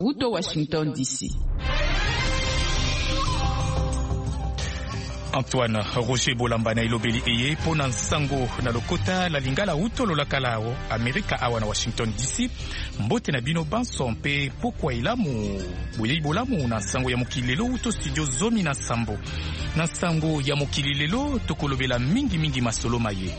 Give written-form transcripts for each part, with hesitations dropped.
Uto Washington DC. Antoine Roger Bolamba na ilobeli eye pona nsango na lokota la lingala uto lolakalao Amerika awa na Washington DC mbote na bino banso mpe pokwa ilamu boyei bolamu na nsango ya mokilelo uto studio zomi na sambo na nsango ya mokilelo tokolobela mingi masolo maye.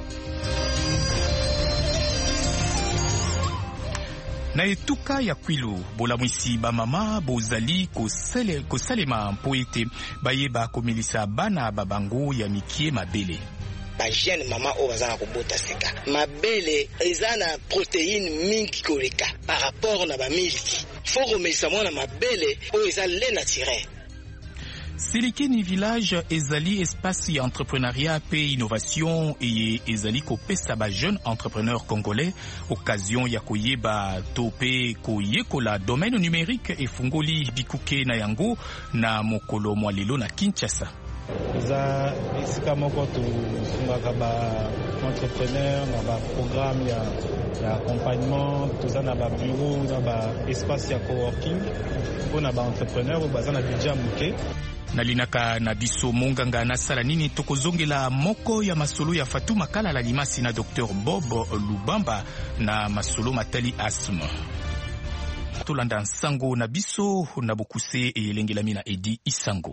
Na etuka ya Kwilu, bolamwisi ba mama bozali kosalema mpo ete bayeba komelisa bana babango ya mikie mabele. Ba jeune mama o bazana kobota seka. Mabele eza na protéine mingi koleka par rapport na ba miliki. Faut komelisa mwana mabele o eza lait naturel. Silikini village ezali espace ya entrepreneuriat pe innovation et ezali kopesa ba jeune entrepreneur congolais occasion ya koyeba to pe koyekola domaine numérique efungoli bikuke na yango na mokolo mwa lelo na Kinshasa. Za esika moko tofungaka ba entrepreneur na ba programme ya accompagnement toza na ba bureau na ba espace ya coworking mpona ba entrepreneur baza na budget moke. Nalinaka na biso monganga na sala nini tokozongela moko ya masolo ya Fatuma Kala la limasi na Dr Bob Lubamba na masolo matali asthme. Tolanda nsango na biso na bokuse elengelami na Edi Isango.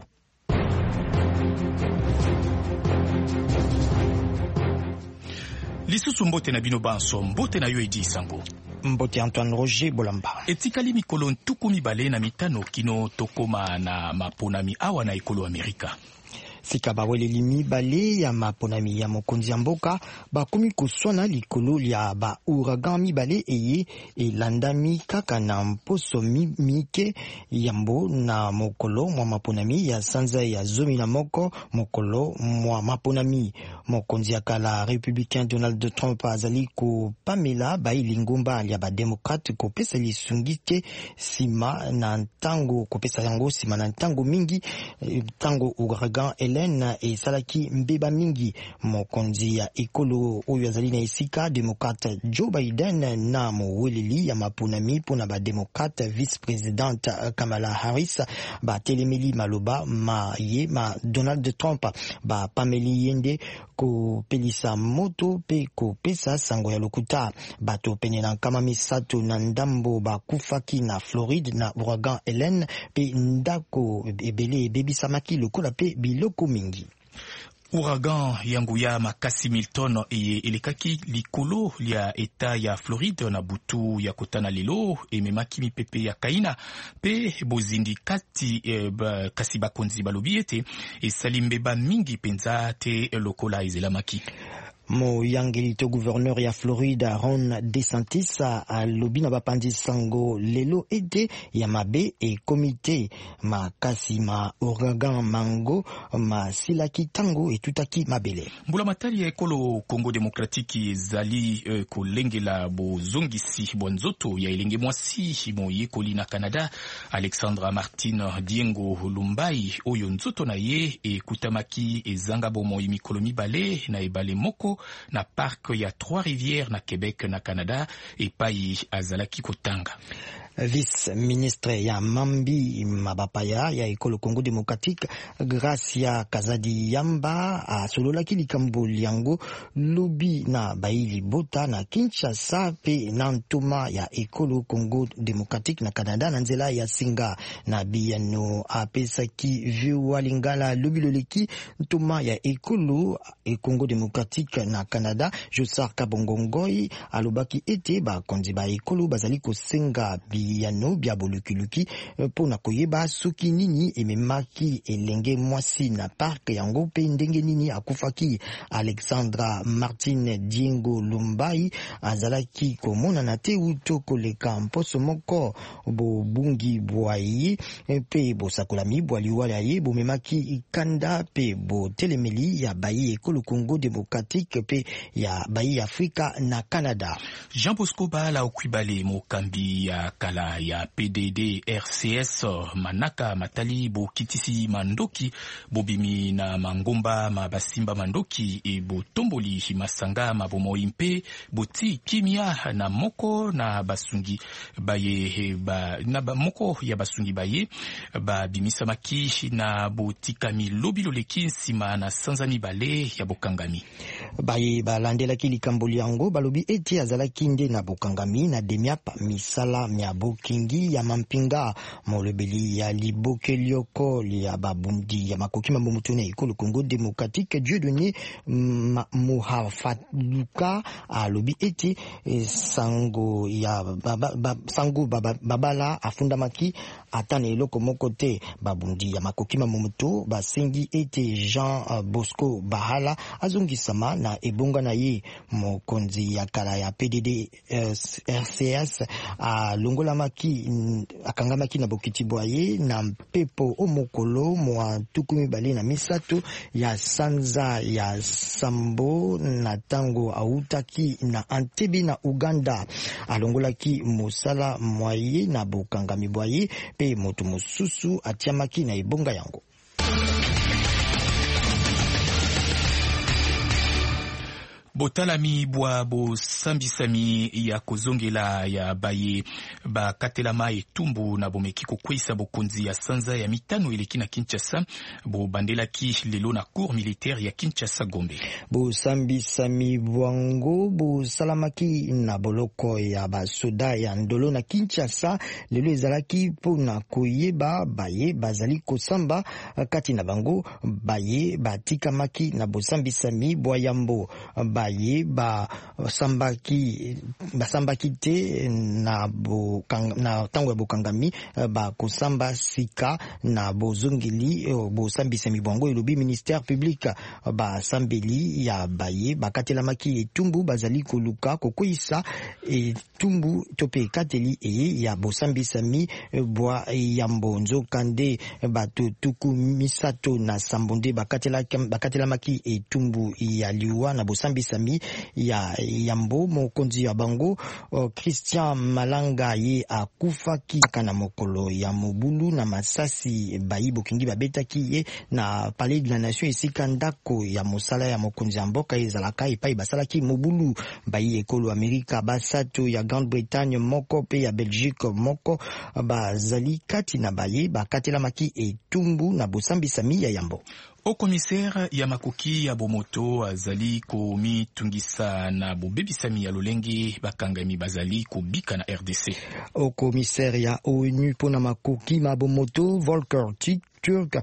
Lisusu mbote na bino banso mbote na yo Edi Isango. Mbote Antoine Roger Bolamba. Etikali mikolo ntuku mibale na mitano kino tokoma na maponami awa na ekolo Amerika. Sika baweleli mibale ya maponami ya mokonzi ya mboka bakomi koswana likolo ya ba ouragan mibale eye elandami kaka na mposo mike yambo na mokolo mwa maponami ya sanza ya zomi na moko mokolo mwa maponami. Mokonzi ya kala républicain Donald Trump azali ko pamela ba ilingomba ya ba démocrate ko pesa lisungite sima na ntango ko pesa yango sima na ntango mingi ntango ouragan na esalaki mbeba mingi. Mokonzi ya ekolo oyo azali na esika démocrate Joe Biden na moweleli ya maponami pona ba démocrate vice-présidente Kamala Harris ba telemeli maloba ma Donald Trump ba pameli yende ko pelisa moto pe ko pesa sango ya lokuta. Bato pene na kama misato na ndambo ba kufaki na Floride na ouragan Helen pe ndako ebele bebisamaki lokola pe biloko mingi. Ouragan yangu ya makasi Milton elekaki likolo ya eta ya Floride na butu ya kotana lelo ememaki mipepe ya kaina pe bozindi kati kasi bakonzi balobi ete esali mbeba mingi penza te lokola ezelamaki. Moyangeli to gouverneur ya Florida Ron DeSantis alobi na bapandi sango lelo ete ya mabe e komite makasi ma ouragan mango ma silaki tango etutaki mabele. Mbula matali ya ekolo Congo Demokratiki ezali kolengela bozongisi bwanzoto ya elenge mwasi moyekoli na Canada Alexandra Martin Diengo Lumbai oyo nzoto na ye ekutamaki ezanga bomoi mikolo mibale na ebale moko na parc ya Trois-Rivières na Québec na Canada epai azalaki kotanga. Vice-ministre ya Mambi Mabapaya ya ekolo Congo Démocratique Gracia Kazadi Yamba asololaki likambo liango lobi na baili bota na Kinshasa pe na ntoma ya ekolo Congo Démocratique na Canada na nzela ya singa na biyano apesaki viwa lingala lobi loleki ntoma ya ekolo Congo Démocratique na Canada Josar Kabongongoi alobaki ete bakonzi ba ekolo bazali kosenga yano bia bolukuluki pona koyeba soki nini ememaki elenge mwasi na park yango pe ndenge nini akufaki. Alexandra Martin Diengo Lumbai azalaki komona na te uto koleka mposo moko bobungi bwayi pe bosakolami bwaliwala ye bomemaki ikanda pe botelemeli ya bayi ekolo Congo Démocratique pe ya bayi Afrika na Canada. Jean Bosco Bala okwibale mokambi ya kala kala ya PDD RCS manaka matali bo kitisi mandoki bobimi na mangomba mabasimba mandoki e bo tomboli masanga mabomoi mpe boti kimia na moko na basungi baye na moko ya basungi baye ba bimisa maki na botikami lobilo leki nsima na sanzami bale ya bokangami baye balandelaki likambo yango balobi eti azalaki nde na bokangami na demiapa misala mya bokingi ya mampinga molobeli ya libokelioko ya babundi ya makoki mambomutu na ekolo Congo Démocratique Dieudonné Mohafaluka alobi eti sango ya babala afundamaki atana eloko moko te babundi ya makoki mambomutu basengi eti Jean Bosco Bahala azongisama na ebonga na ye mokonzi ya kala ya PDD RCS alongolamaki akangamaki na bokiti bwaye na mpepo omokolo mwa tukumi bale na misato ya sanza ya sambo na tango autaki na Entebbe na Uganda alongolaki mosala mwaye na bokangami bwaye pe moto mosusu atiamaki na ebonga yango. Botalami bwa bo sambisami ya kozongela ya baye bakatelama etumbu na bomeki kokwisa bokonzi ya sanza ya mitano eleki na Kinshasa bo bandelaki lelo na cour militaire ya Kinshasa Gombe. Bo sambisami bwango bo salamaki na boloko ya basoda ya ndolo na Kinshasa lelo ezalaki pona koyeba baye bazali kosamba kati na bango baye batikamaki na bosambisami bwa yambo baye basambaki te na tango ya bokangami bakosamba sika na bozongeli bosambisami bwango elobi ministère public basambeli ya baye bakatelamaki etumbu bazali koluka kokwisa etumbu tope ekateli eye ya bosambisami bwa yambo nzokande bato tuku misato na sambonde bakatelamaki etumbu ya liwa na bosambisami ya yambo mokonzi ya bango Christian Malanga ye akufaki kana mokolo ya mobulu na masasi bayi bokingi babetaki ye na Palais de la Nation esika ndako ya mosala ya mokonzi ya mboka ezalaka epai basalaki mobulu bayi ekolo Amerika basato ya Grande-Bretagne moko pe ya Belgique moko bazali kati na baye bakatelamaki etumbu na bosambisami ya yambo. Au commissaire ya makoki ya bomoto azali komi tungisa na bobebisami ya lolenge bakangami bazali kobika na RDC. Au commissaire ya ONU pona makoki ma bomoto Volker Turk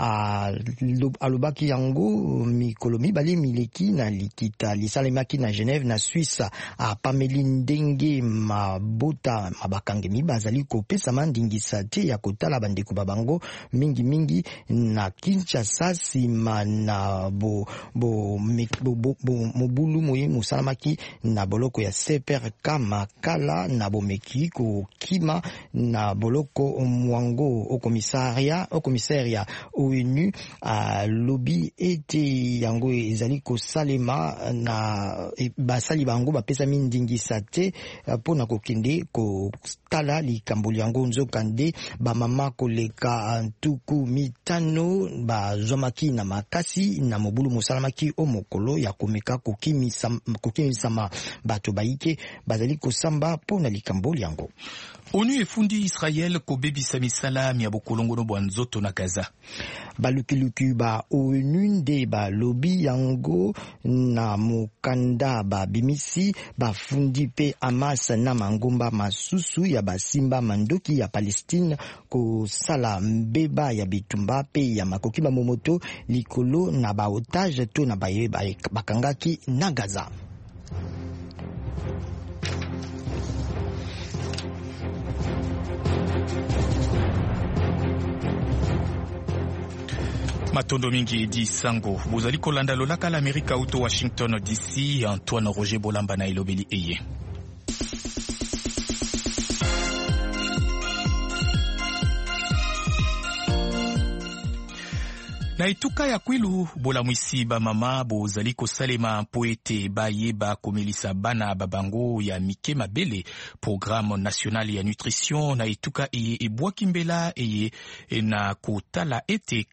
alobaki yango mikolo mibale mileki na likita lisalemaki na Genève na Suisse a pameli ndenge mabota mabakangemi bazali kopesa mandingisa te ya kotala bandeko babango mingi na Kinshasa sima na mobulu moye musalamaki na boloko ya seper kama kala na bomeki ko kima na boloko mwango au commissaire ya ONU lobby ete yango ezali kosalema na basali bango bapesa mindingisa te pona kokende kotala likambo yango nzokande bamama koleka ntuku mitano bazwamaki na makasi na mobulu mosalamaki omokolo ya komeka kokimisama bato baike bazali kosamba pona likambo yango. ONU efundi Israel kobebisa misala ya bokolongono bwa nzoto na Gaza. Balukiluki ba ONU nde balobi yango na mokanda babimisi bafundi pe Hamas na mangomba masusu ya basimba mandoki ya Palestine kosala mbeba ya bitumba pe ya makoki mamomoto likolo na baotage to na baye bakangaki na Gaza. Matondo mingi di sango bozali kolanda lolaka la Amerika uto Washington DC. Antoine Roger Bolamba na elobeli eye. Na etuka ya kwilu bolamwisi ba mama bozali kosalema mpo ete bayeba komelisa bana babango ya mike mabele. Programme national ya nutrition na etuka eye ebwaki mbela eye na kotala ete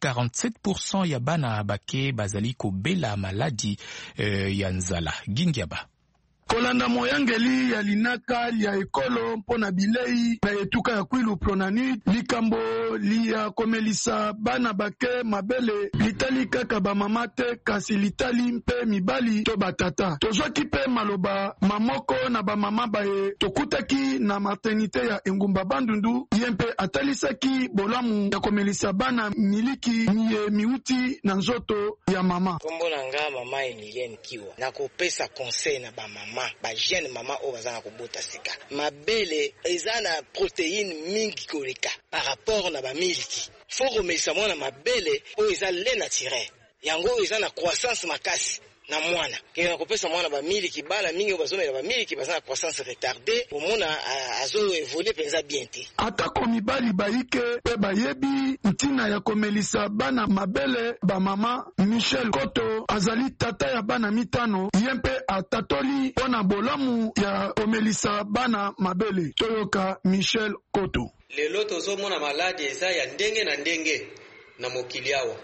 47% ya bana bake bazali kobela maladi ya nzala. Gingiaba kolanda moyangeli ya linaka ya ekolo mpona bilei na etuka ya kwilu pronanit likambo liya komelisa bana bake mabele litali kaka bamama te kasi litali mpe mibali to batata. Tozwaki mpe maloba mamoko na bamama baye tokutaki na maternité ya engumba bandundu ye mpe atalisaki bolamu ya komelisa bana miliki miye miuti na nzoto ya mama. Kombo na nga mama Emilienne Kiwa na kopesa conseil na bamama ba jeune mama o bazana kobota sika mabele eza na protéine mingi koleka par rapport na ba miliki. Faut remettre mwana mabele o eza lait naturel yango eza na croissance makasi na mwana kena kopesa mwana ba miliki bala mingi bazomela ba miliki bazana croissance retardée omona azo évoluer penza bien te. Atako mibali baike pe bayebi ntina ya komelisa bana mabele ba mama Michel Koto azali tata ya bana mitano yempe atatoli pona bolamu ya komelisa bana mabele. Toyoka Michel Koto. Lelo tozomona maladi eza ya ndenge na ndenge na mokili awa.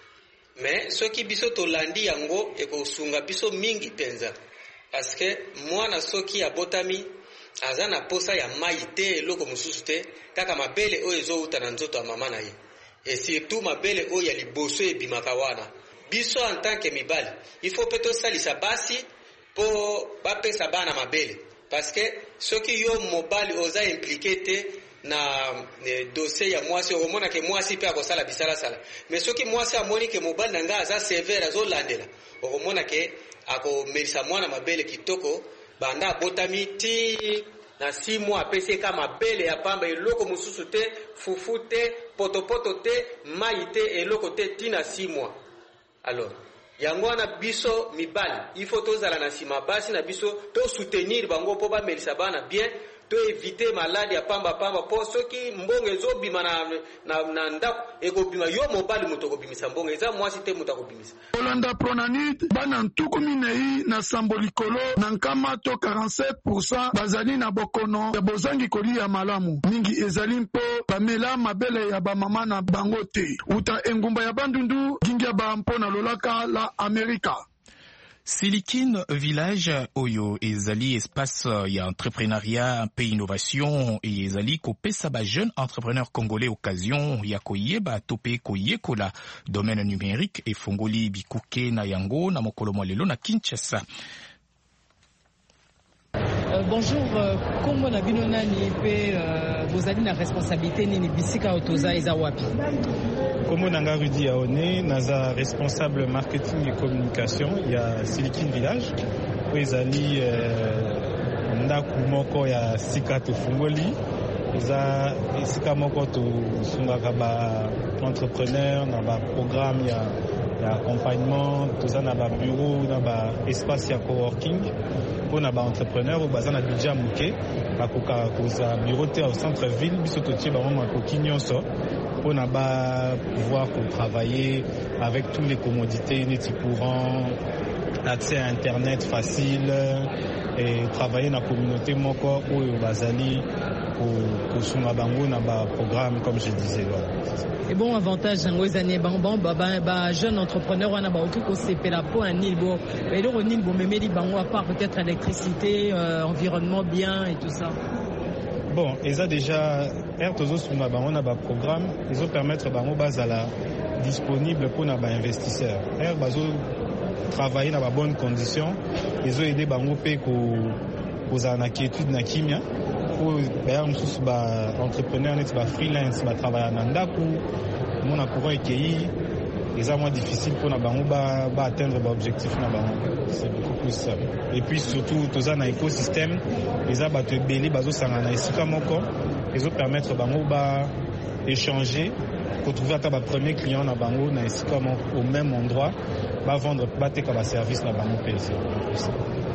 Mais soki biso tolandi yango ekosunga biso mingi penza. Parce que mwana soki abotami aza na posa ya mai te eloko mosusu te kaka mabele oyo ezouta na nzoto ya mama na ye. Et surtout mabele oyo ya liboso ebimaka wana. Biso en tant que mibali, il faut peut tosalisa basi po bapesa bana mabele. Parce que soki yo mobali oza impliqué te na dossier ya mwasi omona ke mwasi pe akosala bisala sala. Mais soki mwasi amoni ke mobali nanga aza sévère azolandela omona ke akomelisa mwana mabele kitoko banda botami ti na 6 mois apesi kama mabele ya pamba eloko mususu te fufu te potopoto te mai te eloko te ti na 6 mois. Alors yango wana biso mibali il faut tozala na sima basi na biso to soutenir bango po ba melisa bana bien to éviter maladi ya pamba po soki mbongo ezobima na ndako ekobima yo mobali moto kobimisa mbongo eza mwasi te moto kobimisa. Olanda pronanit bana ntuku minei na sambo likolo na nkama to 47% bazali na bokono ya bozangi kolia malamu mingi ezali mpo bamela mabele ya bamama na bango te. Uta engumba ya bandundu gingia ba mpo na lolaka la Amerika. Silicon Village oyo ezali espace ya entrepreneuriat pe innovation et ezali kopesa ba jeune entrepreneur congolais occasion ya koyeba tope koyekola domaine numérique et fongoli bikuke na yango na mokolo lelo na Kinshasa. Bonjour, kombo na bino nani pe bozali na responsabilité nini bisika otoza eza wapi? Kombo nanga Rudi Aone, naza responsable marketing et communication ya Silicon Village. Po ezali ndaku moko ya sika tofungoli. Eza sika moko tosungaka ba entrepreneur na ba programme ya accompagnement, toza na ba bureau na ba espace ya coworking. Pour na ba entrepreneur ou baza na budget muke bakoka koza bureau te au centre ville biso totie ba mama koki nyonso pour na ba pouvoir travailler avec toutes les commodités neti courant, accès à internet facile et travailler na communauté moko oyo bazali pour sunga bango na ba programme comme je disais là. Et bon avantage yango ezane bango ba jeune entrepreneur wana ba oki ko sepela po un nilbo et donc nilbo memeli bango à part peut-être électricité, environnement bien et tout ça. Bon, eza déjà tozo sunga bango na ba programme, ils permettre bango bazala disponible pour na ba investisseurs. Bazo travailler dans de bonnes conditions, ils ont aidé bango pe ko za na quiétude na kimia pour d'ailleurs mususu ba entrepreneur net ba freelance ba travailler na ndaku mon courant ekei les moins difficile pour na bango ba atteindre ba objectif na bango, c'est beaucoup plus ça. Et puis surtout toza na écosystème les abato ebele bazo sanga na esika moko ils ont permettre bango ba échanger pour trouver ata ba premier client na bango na esika moko au même endroit ba vendre ba teka ba service na bango pesa.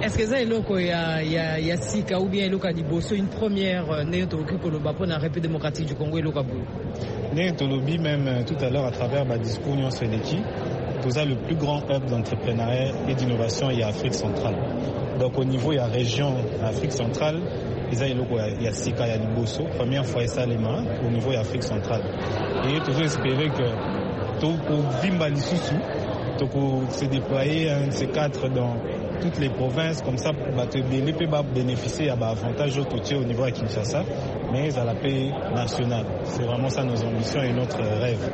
Est-ce que ça est loko ya sika ou bien loka liboso une première néotologie koloba pour la République démocratique du Congo et loka bou? Néotologie même tout à l'heure à travers ma discours Nyon Seleki, tout ça le plus grand hub d'entrepreneuriat et d'innovation il y a Afrique centrale. Donc au niveau il y a région Afrique centrale, il y a sika il y a liboso première fois ça les mains au niveau il y a Afrique centrale. Et toujours espérer que tout au vimba lisusu se déployer un de ces quatre dans toutes les provinces, comme ça, les pays vont bénéficier d'avantages au niveau de Kinshasa, mais à la paix nationale. C'est vraiment ça nos ambitions et notre rêve.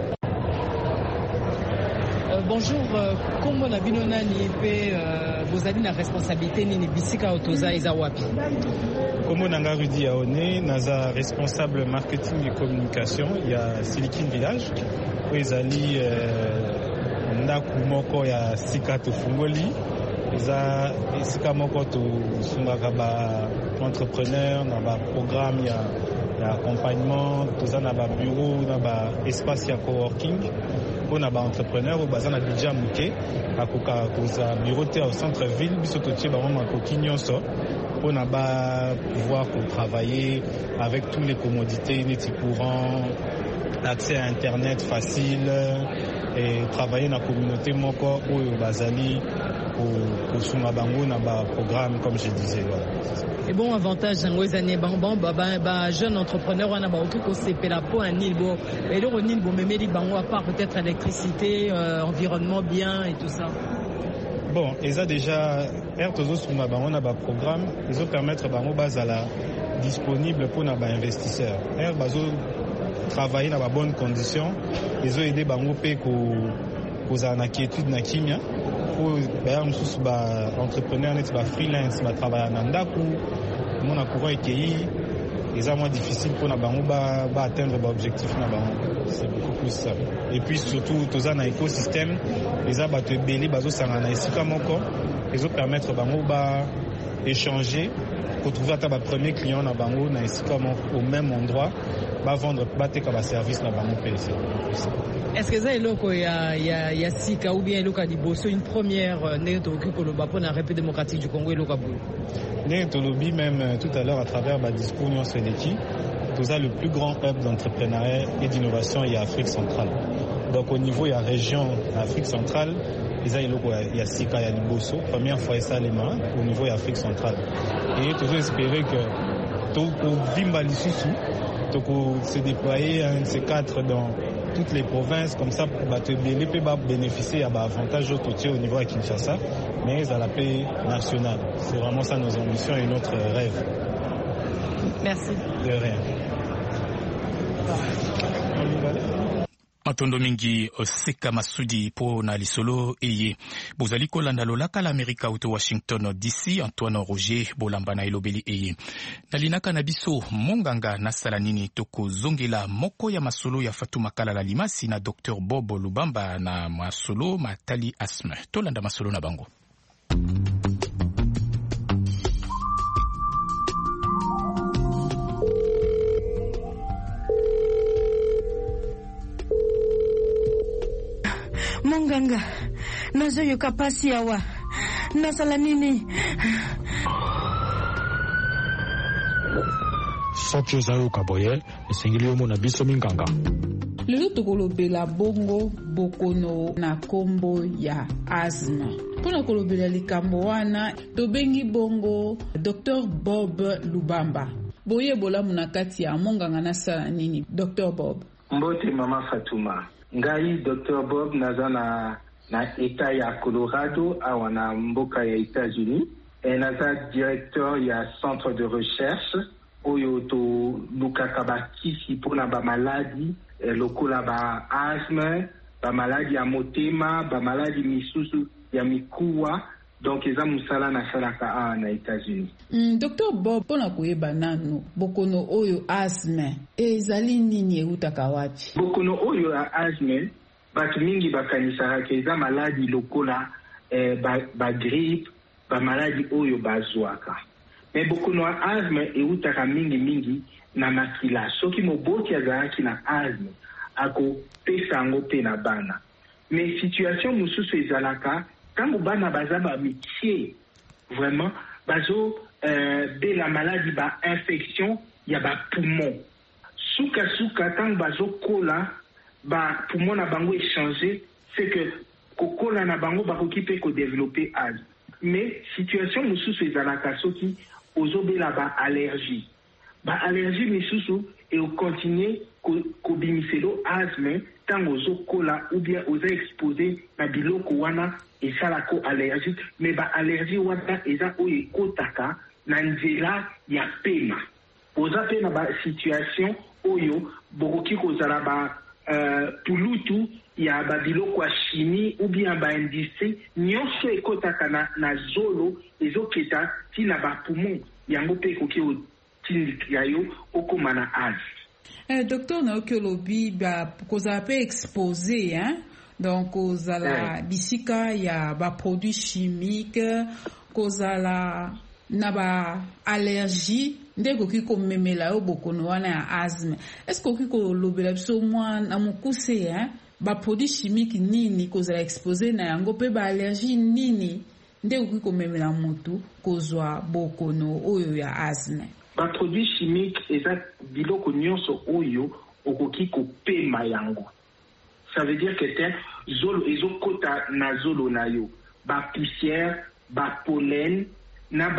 Bonjour, comment la binona ni vous avez la responsabilité ni bisika otoza ezawapi? Comme on a Rudy Aone, naza responsable marketing et communication, il y a Silicon Village, où ils allient ndaku moko ya sika tofungoli. Eza sika moko tosungaka ba entrepreneur na ba programme ya accompagnement, toza na ba bureau na ba espace ya coworking pour na ba entrepreneur ou baza na budget muke akoka koza bureau te au centre ville biso totie ba mama koki nyonso pour na ba pouvoir travailler avec toutes les commodités neti courant, accès à internet facile et travailler dans la communauté moko ou bazali pour suma bango na ba programme comme je disais. Voilà. Et bon avantage en wezane bango ba jeune entrepreneur on a ba oki ko sepela po un nilbo et le nilbo memeli bango à part peut-être électricité, environnement bien et tout ça. Bon, ils ont déjà tozo suma bango na ba programme, ils ont permettre bango bazala disponible pour na ba investisseurs. Bazo travailler dans de bonnes conditions, ils ont aidé bango pe ko za na quiétude na kimia. D'ailleurs, nous ba entrepreneur net ba freelance ba travailler na ndaku mon courant EKI c'est moins difficile pour na bango ba atteindre ba objectif na bango, c'est beaucoup plus ça. Et puis surtout toza na écosystème les a ba te belé bazo sanga na esika moko ils ont permettre bango ba échanger retrouver à ta premier client na bango na esika moko au même endroit ba vendre ba te ka service na bango PC. Est-ce que ça est loko ya sika ou bien loka liboso une première néotologie koloba pour la République démocratique du Congo et loka bou? Néotologie même tout à l'heure à travers ma discours Nyon Seleki, tout ça le plus grand hub d'entrepreneuriat et d'innovation il y a Afrique centrale. Donc au niveau il y a région Afrique centrale, il y a sika il y a liboso première fois ça les mains au niveau il y a Afrique centrale. Et toujours espérer que tout au vimba lisusu se déployer un de ces quatre dans toutes les provinces, comme ça les pays vont bénéficier d'avantages au niveau de Kinshasa, mais à la paix nationale. C'est vraiment ça nos ambitions et notre rêve. Merci. De rien. Matondo mingi Seka Masudi po na lisolo eye bozali kolanda lolaka la Amerika uto Washington DC. Antoine Roger bolamba na elobeli eye nalinaka na biso monganga na salanini toko zongela moko ya masolo ya Fatuma Kalala Limasi na Dr Bob Lubamba na masolo matali asthme tolanda masolo na bango. Monganga, nazoyoka pasi awa. Nasala nini? Soki ozayoka boye, esengeli yo mona biso minganga. Lelo tokolobela bongo bokono na kombo ya asthme. Pona kolobela likambo wana, tobengi bongo Dr Bob Lubamba. Boye bola muna kati ya monganga nasala nini, Dr Bob? Mbote mama Fatuma. Ngai Dr Bob naza na eta ya Colorado awa na mboka ya États-Unis et naza directeur ya centre de recherche oyo to lukaka bakisi pona ba maladie lokola ba asthme, ba maladie ya motema, ba maladie misusu ya mikuwa. Donc eza musala na salaka na États-Unis. Dr Bob pona koyeba nanu bokono oyo asthme ezali nini eutaka wapi? Bokono oyo ya asthme batu mingi bakanisaka ke eza maladi lokola ba grippe, ba maladi oyo bazwaka. Mais bokono ya asthme eutaka mingi na makila. Soki moboti azalaki na asthme ako pesa yango pe na bana. Mais situation mususu ezalaka tango bana bazaba mitie vraiment bazo la maladie ba infection ya ba poumon suka tant bazo kola ba poumon na bango échanger, c'est que kokola na bango ba kokipe ko développer asthme. Mais situation mususu ezalaka soki ozobela ba allergie misusu et au continuer ko bimiselo asthme tant ozokola ou bien oza exposé na biloko wana esalako allergique, mais ba allergie wana eza oyo ekotaka na nzela ya pema. Oza pe na ba situation oyo bokoki kozala ba pulutu ya ba biloko ya chimie ou bien ba industrie nyonso ekotaka na zolo ezoketa tina ba poumon yango pe ekoki otindika yo okoma na asthme. Docteur Naoki Olobi kozala pe exposé donc kozala bisika ya ba produits chimiques, kozala na ba allergie nde koki komemela yo bokono wana ya asthme. Est-ce que koki kolobela biso mwa na mokuse ba produits chimiques nini kozala exposé na yango pe ba allergie nini nde koki komemela mutu kozwa bokono oyo ya asthme? Ba produits chimiques eza biloko nyonso oyo okoki kopema yango. Ça veut dire que zolo ezokota na zolo na yo ba poussière, ba pollen na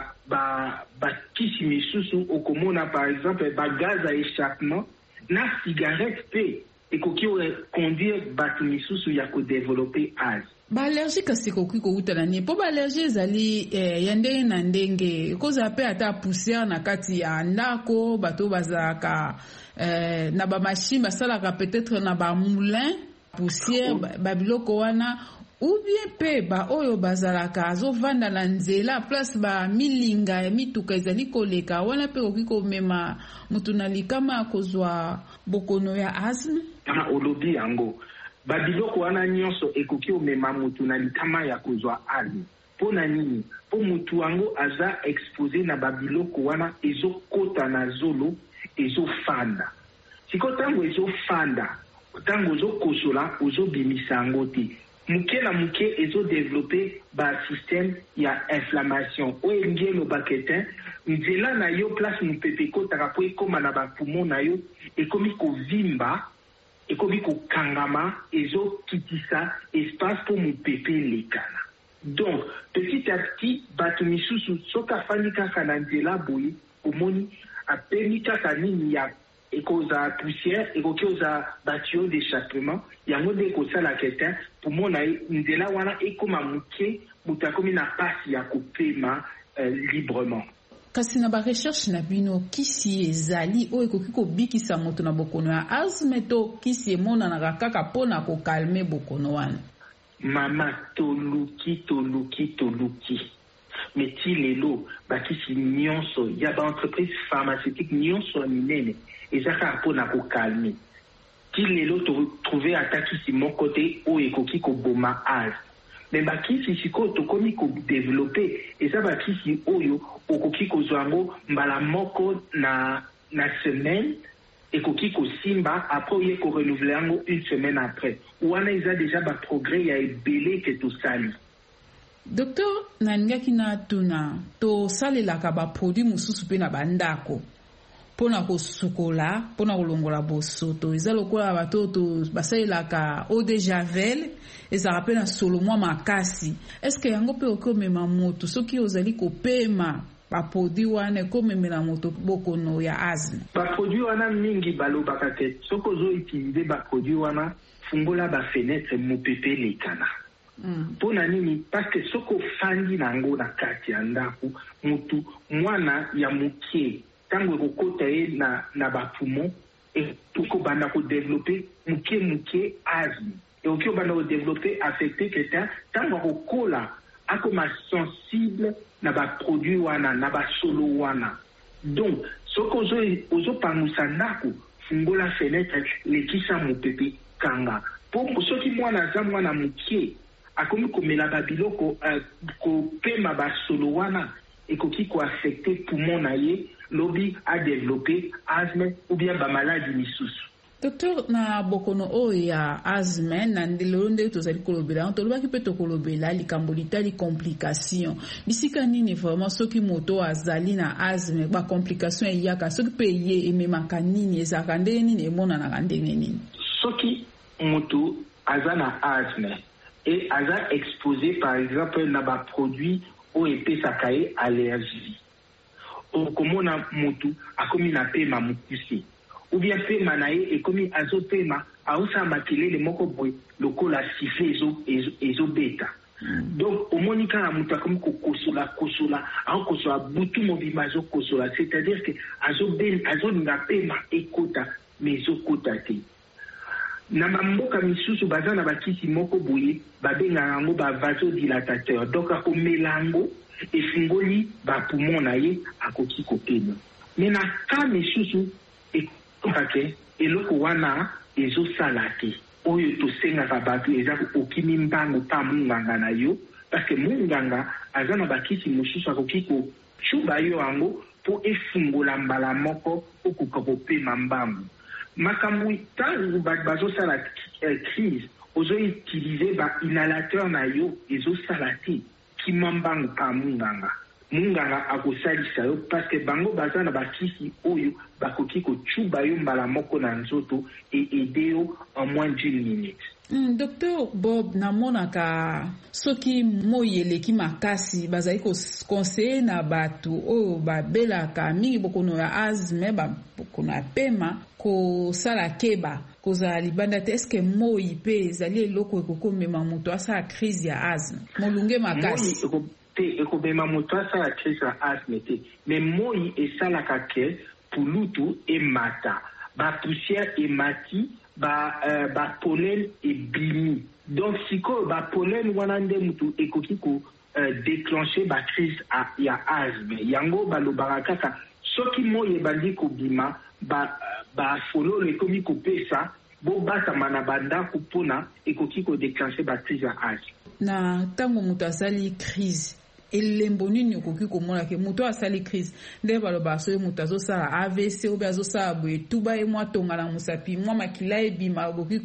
ba kisi misusu okomona par exemple ba gaz à échappement na cigarette pe ekoki conduire batu misusu ya ko développer asthme. Ba allergie kasi koki ko utana ni po ba allergie ezali ya ndenge na ndenge koza pe ata poussière na kati ya ndako bato bazaka na ba machine basalaka peut-être na ba moulin poussière ba biloko wana ou bien pe ba oyo bazalaka azovanda na nzela place ba milinga ya mituka ezali koleka wana pe koki komema mutu na likama kozwa bokono ya asthme. Olobi yango babiloko wana nyonso ekoki omema mutu na likama ya kozwa asthme. Pona nini? Po mutu yango aza exposé na babiloko wana ezokota na zolo ezofanda. Siko tango ezofanda tango ozokosola ozobimisa yango te. Muke na muke ezo-développer ba système ya inflammation. Oye ngie no baketin, nzela na yo place mupepe kotaka po ekoma na ba poumon na yo, ekomi ko vimba, ekomi ko kangama, ezo kitisa espace po mupepe lekana. Donc, petit à petit, batu misusu soka fani kaka na nzela boye, omoni apeni kaka nini ya ekoza poussière, ekoza batio d'échappement, yango de kosa la ketin, pour mon nzela wana ekoma muke, mutakomi na pasi ya kopema librement. Kasi na ba recherche na bino kisi ezali o ekoki ko bikisa moto na bokono ya asthme to kisi emona na kaka pona ko calmer bokono wana. Mama toluki. Mais ti lelo bakisi nyonso ya ba entreprise pharmaceutique nyonso minene ezaka pona ko calmer. Ti lelo trouver ataki si mon côté o ekoki ko boma asthme. Mais bakisi siko tokomi ko développer eza bakisi oyo okoki ko zwango mbala moko na semaine ekoki ko simba après ye ko renouveler yango une semaine après. Wana eza déjà ba progrès ya ebele ke to sali. Docteur nangaki na tuna to salelaka ba produit mususu pe na bandako pona ko sukola pona kolongola bosoto eza lokola batoto basalelaka eau de javel ezaka pe na solo mwa makasi. Est-ce que yango pe okomema moto soki ozali kopema ba produit wana komemela moto bokono ya asthme? Ba produit wana mingi balobaka te soko zo utiliser ba produit wana fungola ba fenêtre mopepe lekana. Pona nini? Parce que soko fandi nango na kati ya ndako mutu mwana ya mukie tango ekokota ye na ba poumon et tuko banda ko développer mukie asthme et okio banda ko développer affecté quelqu'un tango kokola akoma sensible na ba produit wana na ba solo wana. Donc soko ozo pangusa ndako fungola fenêtre lekisa mopepe kanga po soki mwana za mwana mukie akomi komela ba biloko kopema ba solo wana ekoki ko affecter poumon na ye lobi a développer asthme ou bien ba maladie misusu. Docteur na bokono o ya asthme na ndelo nde tozali kolobela tolobaki pe tokolobela likambo litali complication bisika nini vraiment soki moto azali na asthme ba complication eyaka soki pe ye ememaka nini ezaka ndenge nini emonanaka ndenge nini soki moto aza na asthme et aza exposé par exemple na ba produit o epesaka ye allergie okomona moto akomi na pema mokuse ou bien pema na ye ekomi azopema aosa makelele moko boye lokola siffle ezobeta donc omoni kaka moto akomi kokosola aokosola butu mobima azokosola c'est-à-dire que azolinga pema ekota mais ezokota te na mamboka misusu baza na bakisi moko boye babengaka yango bavasodilatateur donc akomela yango efungoli bapoumon na ye akoki kopema mais na ka misusu ekokake eloko wana ezosala te oyo tosengaka bato eza okimi mbango pa munganga na yo parce que munganga aza na bakisi mosusu akoki kocuba yo yango mpo efungola mbala moko okoka kopema mbango makambo ntango bato bazosala crise ozoutilize bainhalateur na yo ezosala te kima mbango pa munganga akosalisa yo parce que bango baza na bakisi oyo bakoki kocuba yo mbala moko na nzoto et aider yo en moins d'une minute. Docteur Bob namonaka soki moi eleki makasi bazali conseiller na bato oyo babelaka mingi bokono ya asthme bokono ya pema kosala keba kozala libanda te eske moi pe ezali eloko ekokomema moto asala crise ya asthme molunge makasi ekobema moto asala crise ya asthme te mais moi esalaka ke pulutu emata bapoussière emati ba pollen ebimi donc sikoyo ba pollen wana nde mutu ekoki ko déclencher ba crise ya asthme yango balobaka kaka soki moye bandi kobima ba fololo ekomi kopesa bobatama na bandako mpona ekoki ko déclencher ba crise ya asthme na ntango moto asali crise elembo nini okoki komona ke moto asali crise nde baloba soki moto azosala AVC obe azosala boye tuba ye mwa tonga na mosapi mwa makila ebima okoki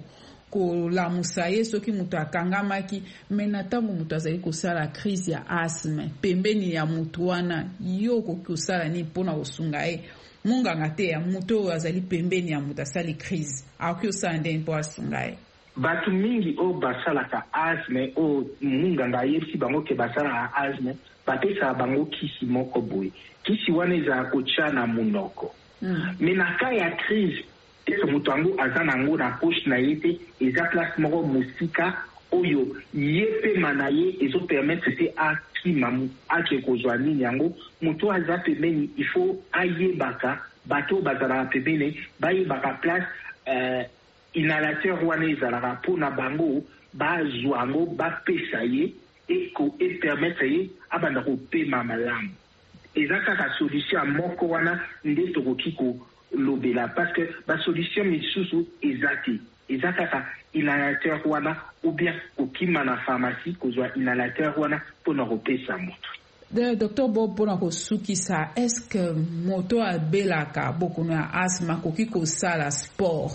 kolamusa ye soki moto akangamaki me na ntango moto azali kosala crise ya asthme pembeni ya moto wana yo okoki kosala nini mpona kosunga ye munganga te ya moto oyo azali pembeni ya moto asali crise akoki kosala ndeni mpo asunga ye bato mingi oyo basalaka asthme oyo munganga ayebisi bango ke basalaka asthme bapesaka bango kisi moko boye kisi wana ezala kotya na monoko me na ka ya crise ete moto yango aza nango na poche na ye te eza place moko mosika oyo ye pema na ye ezopermettre te akima ake kozwa nini yango moto aza pembeni ifo ayebaka bato bazalaka pembeni bayebaka place inhalateur wana ezalaka mpona bango bazwa yango bapesa ye epermettre ye abanda kopema malamu eza kaka solution moko wana nde tokoki kolobela parce que basolution misusu eza te eza kaka inhalateur wana ou bien kokima na pharmacie kozwa inhalateur wana mpona kopesa moto. Dr. Bob mpona kosukisa eske moto abelaka bokono ya asthme akoki kosala sport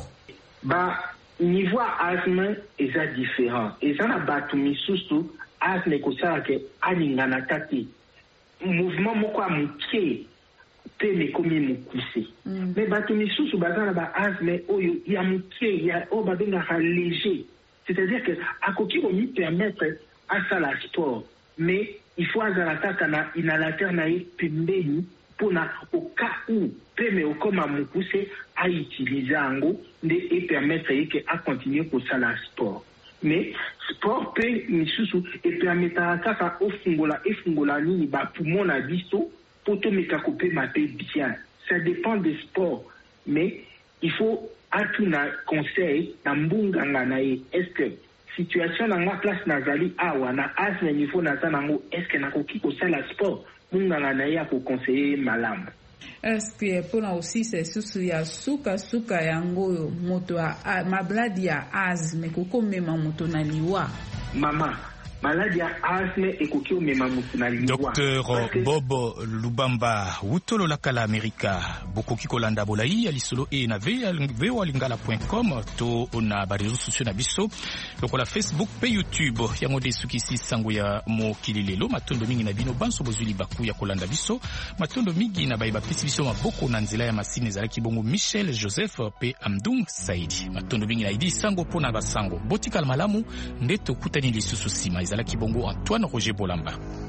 niveau asthme eza différent eza na bato misusu asthme ekosala ke alingana ta te mouvement moko ya moke mpe mekomi mokuse mais bato misusu baza na baasthme oyo ya moke oyo babengaka léger c'est-à-dire que akoki komipermettre asala sport mais il faut azala kaka na inhalateur na ye pembeni mpona au cas où peme okoma mokuse autilize yango nde epermettre ye ke akontinue kosala sport mais sport mpe misusu epermetaka kaka efungola nini bapoumon na biso mpo tomeka kopema mpe bien ça dépend des sports mais il faut atuna conseil na mbunganga na ye est-ce que situation nanga place nazali awa na asthme niveau naza nango est-ce que nakoki kosala sport munganga na ye akoconseille malamu. Est-ce que mpona aussi sesusu ya suka yango oyo moto mabladi ya asthme kokomema moto na liwa mama maladie ya asthme ekoki omema mutu na liwa. Dr Bob Lubamba Wutolo Lakala Amerika bokoki kolanda bolai ya lisolo e na veolingala.com to na barezo sociaux na biso lokola Facebook pe YouTube yango de sukisi sango ya mokili lelo matondo mingi na bino banso bozuli baku ya kolanda biso matondo mingi na baiba pesi biso maboko na nzela ya masine ezalaki bongo Michel Joseph pe Amdung Saidi matondo mingi na idi sango pona basango botikal malamu ndeto kutani lisusu sima ezalaki bongo Antoine Roger Bolamba.